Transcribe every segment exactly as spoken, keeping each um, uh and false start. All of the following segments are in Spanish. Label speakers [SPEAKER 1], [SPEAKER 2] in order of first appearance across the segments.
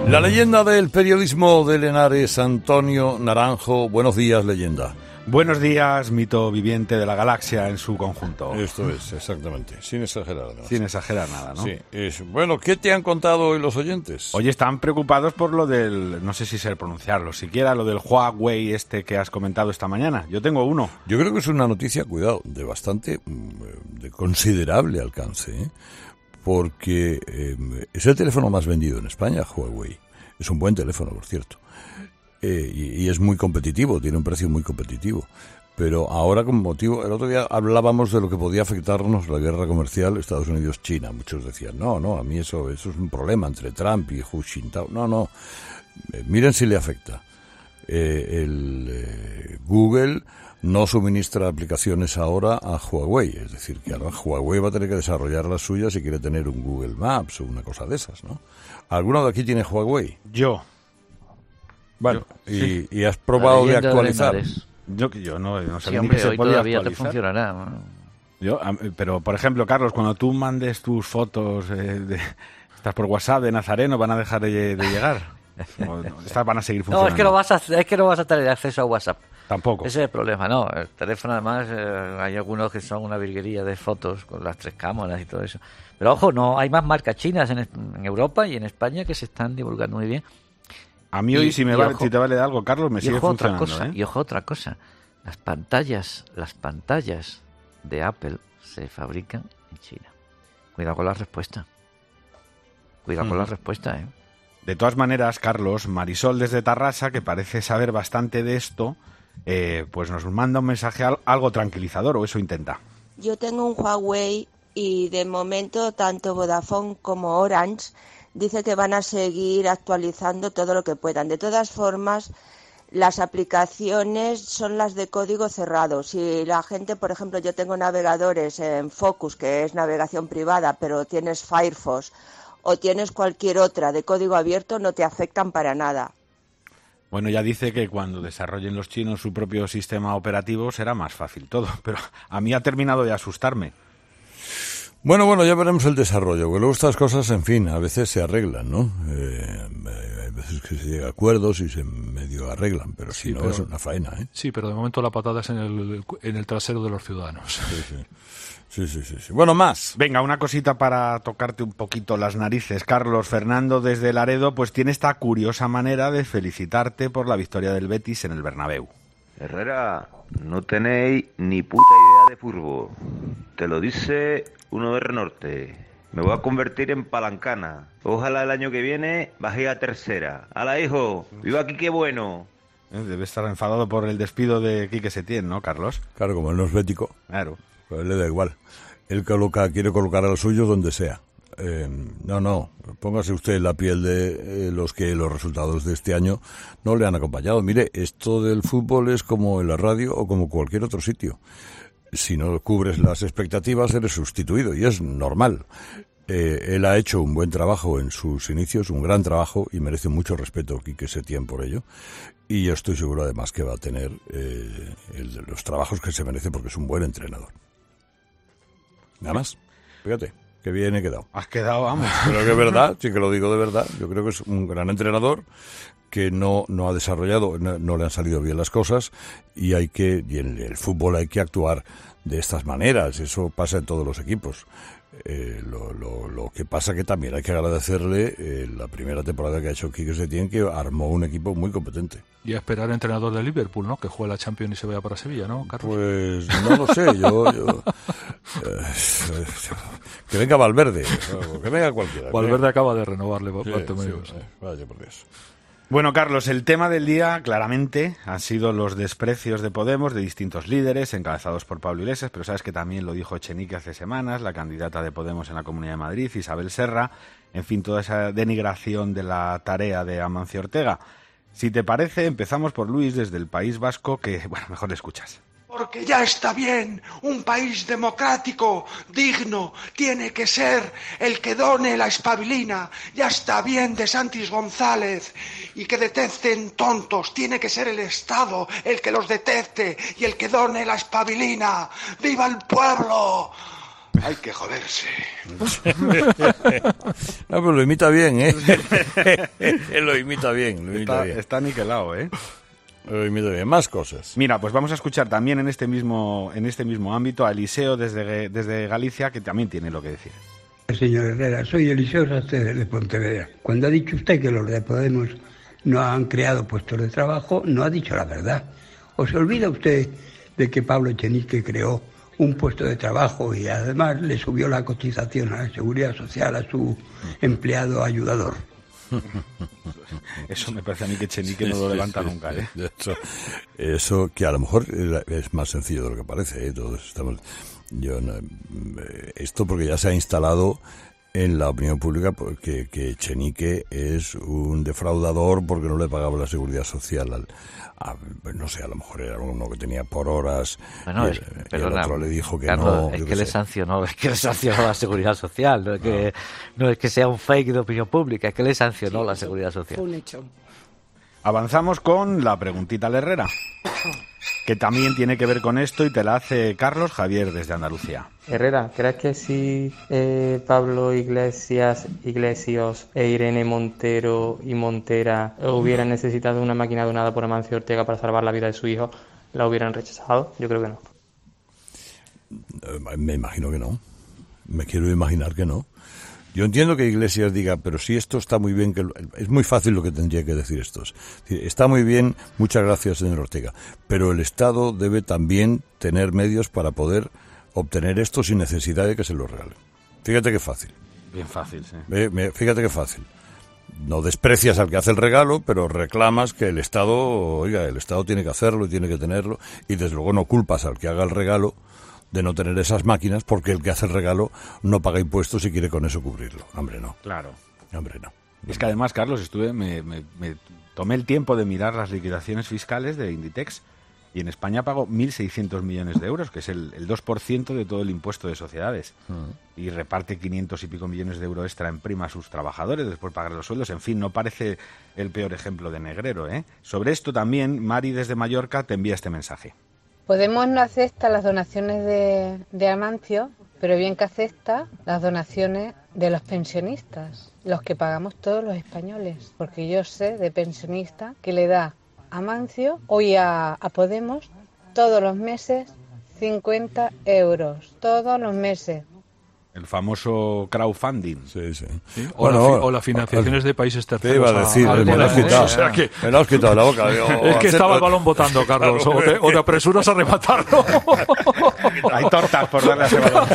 [SPEAKER 1] La leyenda del periodismo de Henares, Antonio Naranjo. Buenos días, leyenda.
[SPEAKER 2] Buenos días, mito viviente de la galaxia en su conjunto.
[SPEAKER 1] Esto es, exactamente, sin exagerar nada.
[SPEAKER 2] Sin exagerar nada, ¿no?
[SPEAKER 1] Sí, es, bueno, ¿qué te han contado hoy los oyentes?
[SPEAKER 2] Oye, están preocupados por lo del, no sé si sé pronunciarlo, siquiera lo del Huawei este que has comentado esta mañana. Yo tengo uno.
[SPEAKER 1] Yo creo que es una noticia, cuidado, de bastante, de considerable alcance, ¿eh? Porque eh, es el teléfono más vendido en España, Huawei. Es un buen teléfono, por cierto. Eh, y, y es muy competitivo, tiene un precio muy competitivo. Pero ahora, con motivo, el otro día hablábamos de lo que podía afectarnos la guerra comercial Estados Unidos-China. Muchos decían, no, no, a mí eso, eso es un problema entre Trump y Hu Jintao. No, no, eh, miren si le afecta. Eh, el eh, Google no suministra aplicaciones ahora a Huawei, es decir, que ahora Huawei va a tener que desarrollar las suyas si quiere tener un Google Maps o una cosa de esas, ¿no? ¿Alguno de aquí tiene Huawei?
[SPEAKER 2] Yo.
[SPEAKER 1] Bueno,
[SPEAKER 2] yo,
[SPEAKER 1] y,
[SPEAKER 2] sí.
[SPEAKER 1] y has probado de actualizar.
[SPEAKER 3] De
[SPEAKER 2] yo yo no, no sabía
[SPEAKER 3] sí, hombre,
[SPEAKER 2] ni que se
[SPEAKER 3] hoy
[SPEAKER 2] podía
[SPEAKER 3] todavía
[SPEAKER 2] actualizar.
[SPEAKER 3] te funcionará, ¿no?
[SPEAKER 2] Yo, pero, por ejemplo, Carlos, cuando tú mandes tus fotos, eh, de, estás por WhatsApp de Nazareno, ¿van a dejar de, de llegar? ¿O estas van a seguir funcionando?
[SPEAKER 3] No, es que no vas a, es que no vas a tener acceso a WhatsApp.
[SPEAKER 2] Tampoco.
[SPEAKER 3] Ese es el problema, ¿no? El teléfono, además, eh, hay algunos que son una virguería de fotos con las tres cámaras y todo eso. Pero ojo, no hay más marcas chinas en, en Europa y en España que se están divulgando muy bien.
[SPEAKER 2] A mí hoy,
[SPEAKER 3] y,
[SPEAKER 2] si me
[SPEAKER 3] y
[SPEAKER 2] vale,
[SPEAKER 3] ojo,
[SPEAKER 2] si te vale de algo, Carlos, me
[SPEAKER 3] y
[SPEAKER 2] sigue
[SPEAKER 3] ojo otra
[SPEAKER 2] funcionando,
[SPEAKER 3] cosa,
[SPEAKER 2] ¿eh?
[SPEAKER 3] Y ojo otra cosa, las pantallas, las pantallas de Apple se fabrican en China. Cuidado con la respuesta. Cuidado mm. con la respuesta, ¿eh?
[SPEAKER 2] De todas maneras, Carlos, Marisol desde Tarrasa, que parece saber bastante de esto, eh, pues nos manda un mensaje algo tranquilizador, o eso intenta.
[SPEAKER 4] Yo tengo un Huawei y de momento tanto Vodafone como Orange dice que van a seguir actualizando todo lo que puedan. De todas formas, las aplicaciones son las de código cerrado. Si la gente, por ejemplo, yo tengo navegadores en Focus, que es navegación privada, pero tienes Firefox o tienes cualquier otra de código abierto, no te afectan para nada.
[SPEAKER 2] Bueno, ya dice que cuando desarrollen los chinos su propio sistema operativo será más fácil todo, pero a mí ha terminado de asustarme.
[SPEAKER 1] Bueno, bueno, ya veremos el desarrollo, porque luego estas cosas, en fin, a veces se arreglan, ¿no? Eh, hay veces que se llega a acuerdos y se medio arreglan, pero si sí, no pero, es una faena, ¿eh?
[SPEAKER 5] Sí, pero de momento la patada es en el, en el trasero de los ciudadanos.
[SPEAKER 1] Sí, sí. Sí, sí, sí, sí. Bueno, más.
[SPEAKER 2] Venga, una cosita para tocarte un poquito las narices. Carlos, Fernando desde Laredo, pues tiene esta curiosa manera de felicitarte por la victoria del Betis en el Bernabéu.
[SPEAKER 6] Herrera, no tenéis ni puta idea de fútbol. Te lo dice uno de Renorte. Me voy a convertir en palancana. Ojalá el año que viene baje a tercera. ¡Hala, hijo! ¡Viva Quique Bueno!
[SPEAKER 2] Debe estar enfadado por el despido de Quique Setién, ¿no, Carlos?
[SPEAKER 1] Claro, como él no es bético.
[SPEAKER 2] Claro.
[SPEAKER 1] Pues le da igual. Él coloca, quiere colocar a los suyos donde sea. Eh, no, no, póngase usted en la piel de eh, los que los resultados de este año no le han acompañado. Mire, esto del fútbol es como en la radio o como cualquier otro sitio. Si no cubres las expectativas, eres sustituido y es normal. Eh, él ha hecho un buen trabajo en sus inicios, un gran trabajo, y merece mucho respeto Quique Setién por ello. Y yo estoy seguro además que va a tener eh, el, los trabajos que se merece porque es un buen entrenador. Nada más, fíjate, que bien he quedado.
[SPEAKER 2] Has quedado, vamos.
[SPEAKER 1] Pero que es verdad, sí que lo digo de verdad. Yo creo que es un gran entrenador que no, no ha desarrollado, no, no le han salido bien las cosas y hay que, y en el fútbol hay que actuar de estas maneras. Eso pasa en todos los equipos. Eh, lo, lo, lo que pasa que también hay que agradecerle eh, la primera temporada que ha hecho Quique Setién, que armó un equipo muy competente.
[SPEAKER 5] Y a esperar entrenador de Liverpool, ¿no? Que juegue la Champions y se vaya para Sevilla, ¿no, Carlos?
[SPEAKER 1] Pues no lo sé, yo... yo eh, que venga Valverde, que venga cualquiera.
[SPEAKER 5] Valverde acaba de renovarle Bartomeu.
[SPEAKER 1] Sí, sí, vaya por Dios.
[SPEAKER 2] Bueno, Carlos, el tema del día, claramente, han sido los desprecios de Podemos, de distintos líderes, encabezados por Pablo Iglesias, pero sabes que también lo dijo Echenique hace semanas, la candidata de Podemos en la Comunidad de Madrid, Isabel Serra, en fin, toda esa denigración de la tarea de Amancio Ortega. Si te parece, empezamos por Luis desde el País Vasco, que, bueno, mejor le escuchas.
[SPEAKER 7] Porque ya está bien, un país democrático, digno, tiene que ser el que done la espabilina. Ya está bien de Santis González y que detecten tontos, tiene que ser el Estado el que los detecte y el que done la espabilina. ¡Viva el pueblo! Hay que joderse.
[SPEAKER 1] No, pero lo imita bien, ¿eh? lo imita bien, lo imita
[SPEAKER 2] está,
[SPEAKER 1] bien.
[SPEAKER 2] Está niquelado, ¿eh?
[SPEAKER 1] Lo imita bien. Más cosas.
[SPEAKER 2] Mira, pues vamos a escuchar también en este mismo, en este mismo ámbito a Eliseo desde, desde Galicia, que también tiene lo que decir.
[SPEAKER 8] Señor Herrera, soy Eliseo Sastre de Pontevedra. Cuando ha dicho usted que los de Podemos no han creado puestos de trabajo, no ha dicho la verdad. ¿O se olvida usted de que Pablo Echenique creó un puesto de trabajo y además le subió la cotización a la Seguridad Social a su empleado ayudador?
[SPEAKER 2] Eso me parece a mí que Echenique no lo levanta sí, sí, nunca, ¿eh?
[SPEAKER 1] Eso, eso que a lo mejor es más sencillo de lo que parece, ¿eh? Todos estamos... Yo no, esto porque ya se ha instalado en la opinión pública que, que Echenique es un defraudador porque no le pagaba la seguridad social al, a, no sé, a lo mejor era uno que tenía por horas,
[SPEAKER 3] bueno,
[SPEAKER 1] y,
[SPEAKER 3] es,
[SPEAKER 1] y el otro le dijo que
[SPEAKER 3] Carlos,
[SPEAKER 1] no.
[SPEAKER 3] Es que,
[SPEAKER 1] que
[SPEAKER 3] le
[SPEAKER 1] sé.
[SPEAKER 3] sancionó, es que le sancionó la seguridad social, no es que no, no es que sea un fake de opinión pública, es que le sancionó sí, la seguridad social.
[SPEAKER 9] Fue un hecho.
[SPEAKER 2] Avanzamos con la preguntita al Herrera, que también tiene que ver con esto y te la hace Carlos Javier desde Andalucía.
[SPEAKER 10] Herrera, ¿crees que si eh, Pablo Iglesias, Iglesias e Irene Montero y Montera hubieran necesitado una máquina donada por Amancio Ortega para salvar la vida de su hijo, la hubieran rechazado? Yo creo que no.
[SPEAKER 1] Me imagino que no. Me quiero imaginar que no. Yo entiendo que Iglesias diga, pero si esto está muy bien, que es muy fácil lo que tendría que decir estos. Está muy bien, muchas gracias, señor Ortega, pero el Estado debe también tener medios para poder obtener esto sin necesidad de que se lo regalen. Fíjate qué fácil.
[SPEAKER 2] Bien fácil, sí.
[SPEAKER 1] Fíjate qué fácil. No desprecias al que hace el regalo, pero reclamas que el Estado, oiga, el Estado tiene que hacerlo y tiene que tenerlo, y desde luego no culpas al que haga el regalo de no tener esas máquinas porque el que hace el regalo no paga impuestos y quiere con eso cubrirlo. Hombre, no.
[SPEAKER 2] Claro.
[SPEAKER 1] Hombre, no.
[SPEAKER 2] Es que además, Carlos, estuve me, me, me tomé el tiempo de mirar las liquidaciones fiscales de Inditex y en España pagó mil seiscientos millones de euros, que es el, el dos por ciento de todo el impuesto de sociedades. Uh-huh. Y reparte quinientos y pico millones de euros extra en prima a sus trabajadores, después pagar los sueldos. En fin, no parece el peor ejemplo de negrero, ¿eh? Sobre esto también, Mari desde Mallorca te envía este mensaje.
[SPEAKER 11] Podemos no acepta las donaciones de, de Amancio, pero bien que acepta las donaciones de los pensionistas, los que pagamos todos los españoles, porque yo sé de pensionista que le da a Amancio o a, a Podemos todos los meses cincuenta euros, todos los meses.
[SPEAKER 2] El famoso crowdfunding.
[SPEAKER 1] Sí, sí.
[SPEAKER 5] ¿Sí? O, bueno, la fi- o las financiaciones de países terceros.
[SPEAKER 1] Te iba a decir,
[SPEAKER 5] a,
[SPEAKER 1] me lo has quitado.
[SPEAKER 5] O sea que,
[SPEAKER 1] me lo has quitado de la boca. Digo,
[SPEAKER 5] es que estaba el balón botando, Carlos. Claro, o, te, o te apresuras a rematarlo.
[SPEAKER 2] Hay tortas por darle a ese balón.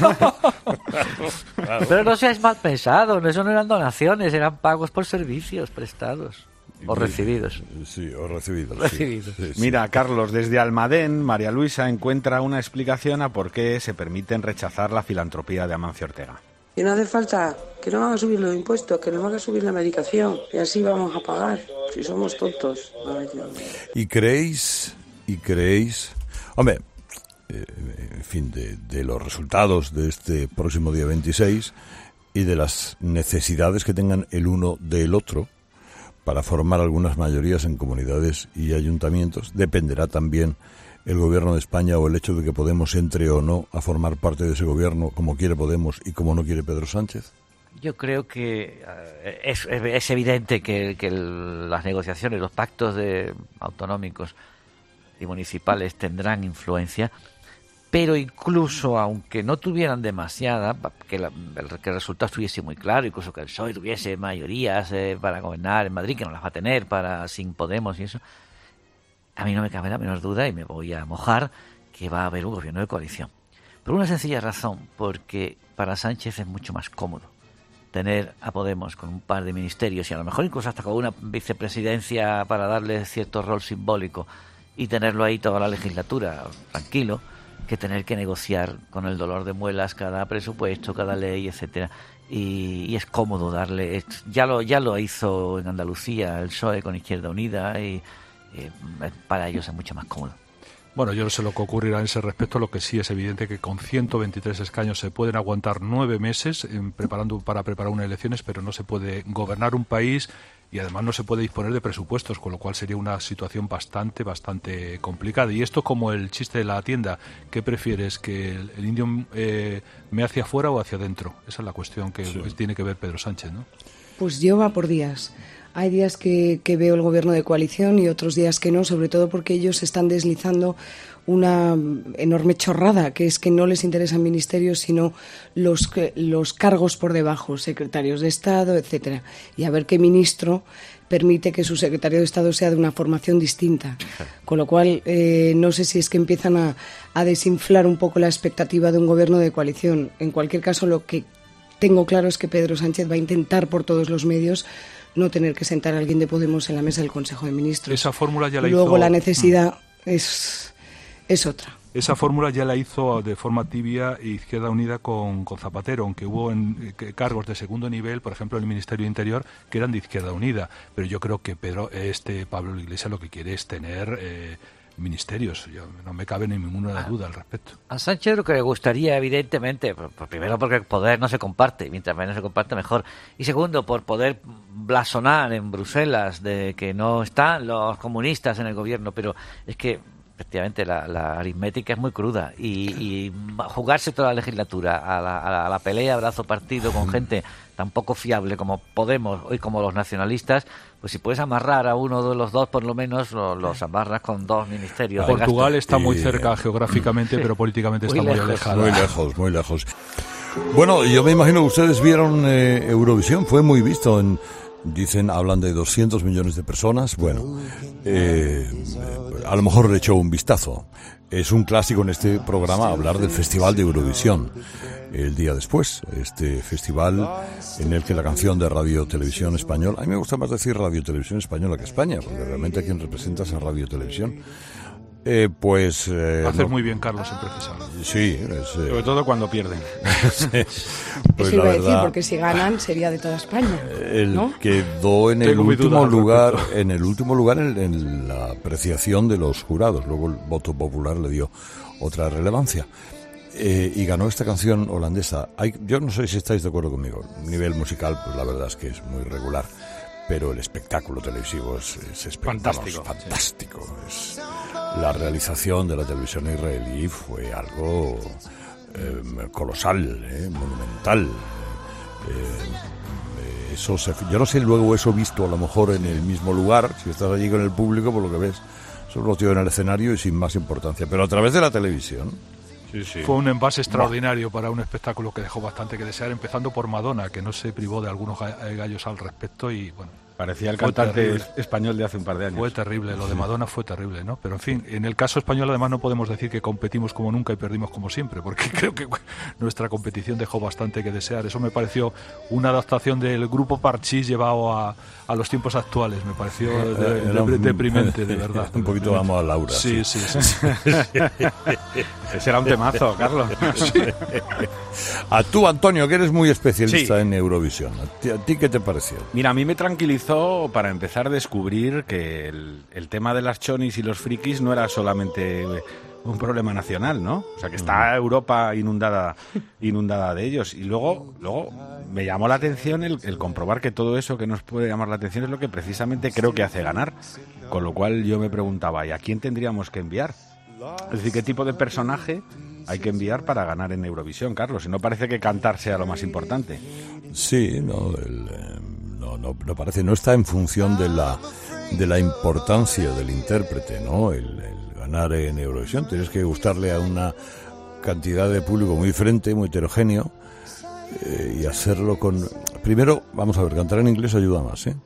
[SPEAKER 3] Claro. Pero no seáis mal pensados. Eso no eran donaciones, eran pagos por servicios prestados. O recibidos.
[SPEAKER 1] Sí, o recibidos.
[SPEAKER 3] recibidos.
[SPEAKER 1] Sí, sí.
[SPEAKER 2] Mira, Carlos, desde Almadén, María Luisa encuentra una explicación a por qué se permiten rechazar la filantropía de Amancio Ortega.
[SPEAKER 12] Y no hace falta que no van a subir los impuestos, que nos van a subir la medicación y así vamos a pagar, si somos tontos. Ay,
[SPEAKER 1] ¿Y creéis, y creéis, hombre, eh, en fin, de, de los resultados de este próximo día veintiséis y de las necesidades que tengan el uno del otro para formar algunas mayorías en comunidades y ayuntamientos, dependerá también el gobierno de España o el hecho de que Podemos entre o no a formar parte de ese gobierno como quiere Podemos y como no quiere Pedro Sánchez?
[SPEAKER 3] Yo creo que uh, es, es evidente que, que el, las negociaciones, los pactos de autonómicos y municipales tendrán influencia, pero incluso aunque no tuvieran demasiada, que, la, el, que el resultado estuviese muy claro, incluso que el P S O E tuviese mayorías eh, para gobernar en Madrid, que no las va a tener para sin Podemos y eso, a mí no me cabe la menor duda, y me voy a mojar, que va a haber un gobierno de coalición. Por una sencilla razón, porque para Sánchez es mucho más cómodo tener a Podemos con un par de ministerios y a lo mejor incluso hasta con una vicepresidencia para darle cierto rol simbólico y tenerlo ahí toda la legislatura tranquilo, que tener que negociar con el dolor de muelas cada presupuesto, cada ley, etcétera. Y, y es cómodo darle, ya lo ya lo hizo en Andalucía el P S O E con Izquierda Unida y eh, para ellos es mucho más cómodo.
[SPEAKER 5] Bueno, yo no sé lo que ocurrirá en ese respecto. Lo que sí es evidente que con ciento veintitrés escaños se pueden aguantar nueve meses en preparando para preparar unas elecciones, pero no se puede gobernar un país y además no se puede disponer de presupuestos, con lo cual sería una situación bastante, bastante complicada. Y esto es como el chiste de la tienda. ¿Qué prefieres, que el, el indio eh, me hacia afuera o hacia adentro? Esa es la cuestión que sí. tiene que ver Pedro Sánchez, ¿no?
[SPEAKER 9] Pues yo va por días. Hay días que, que veo el gobierno de coalición y otros días que no, sobre todo porque ellos están deslizando una enorme chorrada, que es que no les interesan ministerios, sino los, los cargos por debajo, secretarios de Estado, etcétera. Y a ver qué ministro permite que su secretario de Estado sea de una formación distinta. Con lo cual, eh, no sé si es que empiezan a, a desinflar un poco la expectativa de un gobierno de coalición. En cualquier caso, lo que tengo claro es que Pedro Sánchez va a intentar por todos los medios no tener que sentar a alguien de Podemos en la mesa del Consejo de Ministros.
[SPEAKER 5] Esa fórmula ya la
[SPEAKER 9] Luego
[SPEAKER 5] hizo...
[SPEAKER 9] la necesidad mm. es, es otra.
[SPEAKER 5] Esa fórmula ya la hizo de forma tibia Izquierda Unida con, con Zapatero, aunque hubo en, que, cargos de segundo nivel, por ejemplo, en el Ministerio de Interior, que eran de Izquierda Unida. Pero yo creo que Pedro, este Pablo Iglesias lo que quiere es tener eh, ministerios. Yo, no me cabe ni ninguna duda al respecto.
[SPEAKER 3] A Sánchez lo que le gustaría, evidentemente, por, por primero porque el poder no se comparte, y mientras menos se comparte mejor. Y segundo, por poder blasonar en Bruselas de que no están los comunistas en el gobierno. Pero es que efectivamente la, la aritmética es muy cruda y, y jugarse toda la legislatura a la, a la, a la pelea brazo partido con gente tan poco fiable como Podemos y como los nacionalistas, pues si puedes amarrar a uno de los dos, por lo menos lo, los amarras con dos ministerios.
[SPEAKER 5] Portugal está muy cerca geográficamente, sí, pero políticamente está muy, muy alejado.
[SPEAKER 1] Muy lejos, muy lejos. Bueno, yo me imagino que ustedes vieron eh, Eurovisión, fue muy visto en... Dicen, hablan de doscientos millones de personas. Bueno, eh, a lo mejor le echó un vistazo. Es un clásico en este programa hablar del Festival de Eurovisión. El día después, este festival en el que la canción de Radio Televisión Española, a mí me gusta más decir Radio Televisión Española que España, porque realmente a quien representa es a Radio Televisión. Eh, pues eh,
[SPEAKER 5] hacer
[SPEAKER 1] no,
[SPEAKER 5] muy bien Carlos en precisar.
[SPEAKER 1] Sí, es, eh,
[SPEAKER 2] sobre todo cuando pierden.
[SPEAKER 1] Sí, pues
[SPEAKER 9] eso iba
[SPEAKER 1] la
[SPEAKER 9] a decir,
[SPEAKER 1] verdad,
[SPEAKER 9] porque si ganan sería de toda España,
[SPEAKER 1] el
[SPEAKER 9] ¿no?
[SPEAKER 1] quedó en el
[SPEAKER 5] Tengo
[SPEAKER 1] último lugar,
[SPEAKER 5] respecto.
[SPEAKER 1] en el último lugar en, en la apreciación de los jurados. Luego el voto popular le dio otra relevancia. Eh, y ganó esta canción holandesa. Hay, yo no sé si estáis de acuerdo conmigo. A nivel musical, pues la verdad es que es muy regular. Pero el espectáculo televisivo es, es espe-
[SPEAKER 2] fantástico.
[SPEAKER 1] Vamos, fantástico. Es, la realización de la televisión israelí fue algo eh, colosal, eh, monumental. Eh, eso se, yo no sé luego eso visto a lo mejor en el mismo lugar, si estás allí con el público, por lo que ves, solo lo tío en el escenario y sin más importancia. Pero a través de la televisión...
[SPEAKER 5] Sí, sí. Fue un envase extraordinario para un espectáculo que dejó bastante que desear, empezando por Madonna, que no se privó de algunos gallos al respecto y bueno.
[SPEAKER 2] Parecía el cantante terrible. español de hace un par de años.
[SPEAKER 5] Fue terrible, lo de Madonna fue terrible, ¿no? Pero en fin, en el caso español además no podemos decir que competimos como nunca y perdimos como siempre, porque creo que nuestra competición dejó bastante que desear. Eso me pareció una adaptación del grupo Parchís llevado a, a los tiempos actuales. Me pareció de, de, de, deprimente, de verdad.
[SPEAKER 1] Un poquito vamos a Laura.
[SPEAKER 5] Sí, sí, sí. sí.
[SPEAKER 2] Ese era un temazo, Carlos.
[SPEAKER 1] Sí. A tú, Antonio, que eres muy especialista
[SPEAKER 2] sí.
[SPEAKER 1] en Eurovisión. ¿A ti, ¿A ti qué te pareció?
[SPEAKER 2] Mira, a mí me tranquilizó para empezar a descubrir que el, el tema de las chonis y los frikis no era solamente un problema nacional, ¿no? O sea, que está Europa inundada inundada de ellos. Y luego luego me llamó la atención el, el comprobar que todo eso que nos puede llamar la atención es lo que precisamente creo que hace ganar. Con lo cual yo me preguntaba, ¿y a quién tendríamos que enviar? Es decir, ¿qué tipo de personaje hay que enviar para ganar en Eurovisión, Carlos? Y no parece que cantar sea lo más importante.
[SPEAKER 1] Sí, no, el, eh, no, no, no parece, no está en función de la de la importancia del intérprete, ¿no? El, el ganar en Eurovisión, tienes que gustarle a una cantidad de público muy diferente, muy heterogéneo, eh, y hacerlo con... Primero, vamos a ver, cantar en inglés ayuda más, ¿eh?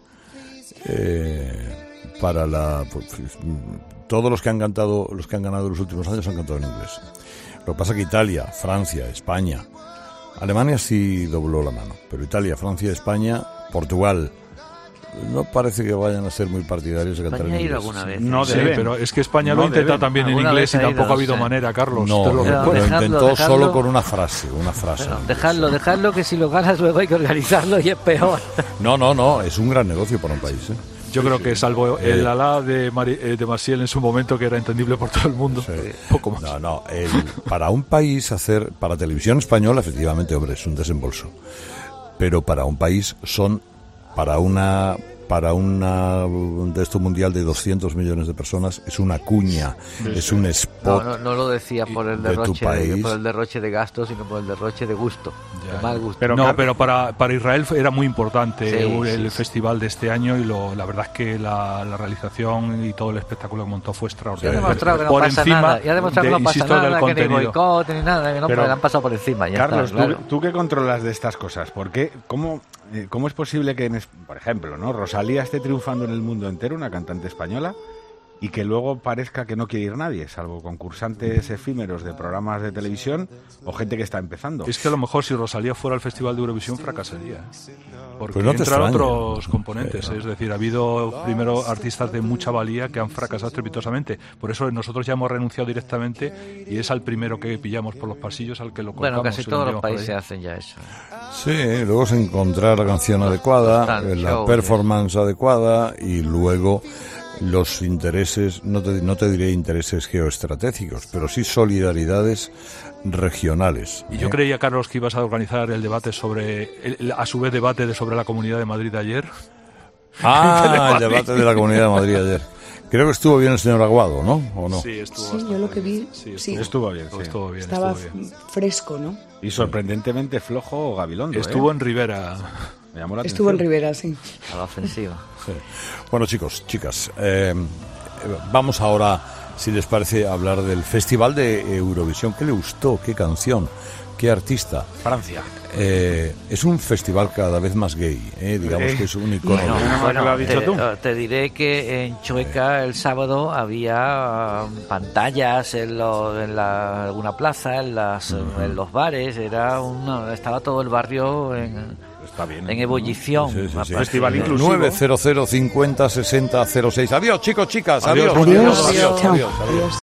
[SPEAKER 1] eh para la... Pues, todos los que han cantado, los que han ganado los últimos años han cantado en inglés. Lo que pasa es que Italia, Francia, España, Alemania sí dobló la mano, pero Italia, Francia, España, Portugal, no parece que vayan a ser muy partidarios de cantar en inglés.
[SPEAKER 3] Alguna vez,
[SPEAKER 2] no
[SPEAKER 5] sí,
[SPEAKER 2] deben.
[SPEAKER 5] pero es que España
[SPEAKER 2] no
[SPEAKER 5] lo intenta
[SPEAKER 2] deben.
[SPEAKER 5] también en inglés y tampoco ha habido sí. manera, Carlos.
[SPEAKER 1] No,
[SPEAKER 5] lo
[SPEAKER 1] lo, lo
[SPEAKER 3] dejadlo,
[SPEAKER 1] intentó
[SPEAKER 3] dejadlo.
[SPEAKER 1] solo con una frase, una frase.
[SPEAKER 3] Bueno, dejadlo, dejadlo que si lo ganas luego hay que organizarlo y es peor.
[SPEAKER 1] No, no, no, es un gran negocio para un país, ¿eh?
[SPEAKER 5] Yo creo que salvo
[SPEAKER 1] eh,
[SPEAKER 5] el alá de, Mari, eh, de Maciel en su momento, que era entendible por todo el mundo,
[SPEAKER 1] sí.
[SPEAKER 5] poco más.
[SPEAKER 1] No, no, el, para un país hacer, para televisión española, efectivamente, hombre, es un desembolso. Pero para un país son, para una para una de esto mundial de doscientos millones de personas es una cuña, sí, es sí. un spot.
[SPEAKER 3] No, no, no lo decía por el derroche de, de, por el derroche de gasto, sino por el derroche de gusto, ya, de mal gusto.
[SPEAKER 5] Pero, no, pero para, para Israel era muy importante sí, el
[SPEAKER 3] sí,
[SPEAKER 5] festival de este año, y lo, la verdad es que la, la realización y todo el espectáculo que montó fue extraordinario.
[SPEAKER 3] Ya ha demostrado que no
[SPEAKER 5] por
[SPEAKER 3] pasa
[SPEAKER 5] encima
[SPEAKER 3] nada, ya ha demostrado
[SPEAKER 5] de,
[SPEAKER 3] que no pasa
[SPEAKER 5] insisto,
[SPEAKER 3] nada,
[SPEAKER 5] del
[SPEAKER 3] que ni boicot ni nada, que no,
[SPEAKER 2] pero,
[SPEAKER 3] le han pasado por encima. Ya
[SPEAKER 2] Carlos,
[SPEAKER 3] está, claro.
[SPEAKER 2] ¿tú, tú qué controlas de estas cosas? ¿Por qué? ¿Cómo, eh, ¿Cómo es posible que, en, por ejemplo, ¿no? Rosalía esté triunfando en el mundo entero, una cantante española, y que luego parezca que no quiere ir nadie, salvo concursantes efímeros de programas de televisión o gente que está empezando?
[SPEAKER 5] Es que a lo mejor si Rosalía fuera al Festival de Eurovisión fracasaría, porque
[SPEAKER 1] pues no
[SPEAKER 5] entran otros componentes, sí, es decir, ha habido primero artistas de mucha valía que han fracasado estrepitosamente, por eso nosotros ya hemos renunciado directamente y es al primero que pillamos por los pasillos al que lo colocamos.
[SPEAKER 3] Bueno, casi todos los países hacen ya eso.
[SPEAKER 1] Sí, luego es encontrar la canción adecuada, la show, performance sí. adecuada, y luego los intereses, no te, no te diré intereses geoestratégicos, pero sí solidaridades regionales.
[SPEAKER 5] Y yo ¿eh? creía, Carlos, que ibas a organizar el debate sobre, el, a su vez debate de sobre la Comunidad de Madrid ayer.
[SPEAKER 1] Ah, el debate de la Comunidad de Madrid ayer. Creo que estuvo bien el señor Aguado, ¿no? ¿O no?
[SPEAKER 9] Sí, estuvo sí yo lo que vi, sí,
[SPEAKER 2] estuvo, sí. estuvo bien, sí.
[SPEAKER 5] estuvo bien.
[SPEAKER 9] Estaba
[SPEAKER 5] estuvo bien.
[SPEAKER 9] fresco, ¿no?
[SPEAKER 2] Y sorprendentemente flojo Gabilondo.
[SPEAKER 5] Estuvo
[SPEAKER 2] ¿eh?
[SPEAKER 5] en Rivera.
[SPEAKER 2] Me llamó la
[SPEAKER 9] Estuvo
[SPEAKER 2] atención.
[SPEAKER 9] en Rivera, sí.
[SPEAKER 3] A la ofensiva.
[SPEAKER 1] Sí. Bueno, chicos, chicas, eh, vamos ahora, si les parece, a hablar del Festival de Eurovisión. ¿Qué le gustó? ¿Qué canción? ¿Qué artista?
[SPEAKER 2] Francia.
[SPEAKER 1] Eh, es un festival cada vez más gay, eh, digamos eh, que es un icono.
[SPEAKER 3] Bueno, bueno, lo has dicho te, tú. te diré que en Chueca el sábado había uh, pantallas en, lo, en la, alguna plaza, en, las, uh-huh. en los bares, era una, estaba todo el barrio en,
[SPEAKER 2] Está bien,
[SPEAKER 3] en ebullición.
[SPEAKER 1] Sí, sí, sí.
[SPEAKER 2] Festival inclusivo.
[SPEAKER 1] nueve cero cero cincuenta sesenta cero seis. Adiós, chicos, chicas. Adiós.
[SPEAKER 9] Adiós.
[SPEAKER 1] Adiós. Adiós.
[SPEAKER 9] Adiós.
[SPEAKER 1] Adiós.
[SPEAKER 9] Adiós.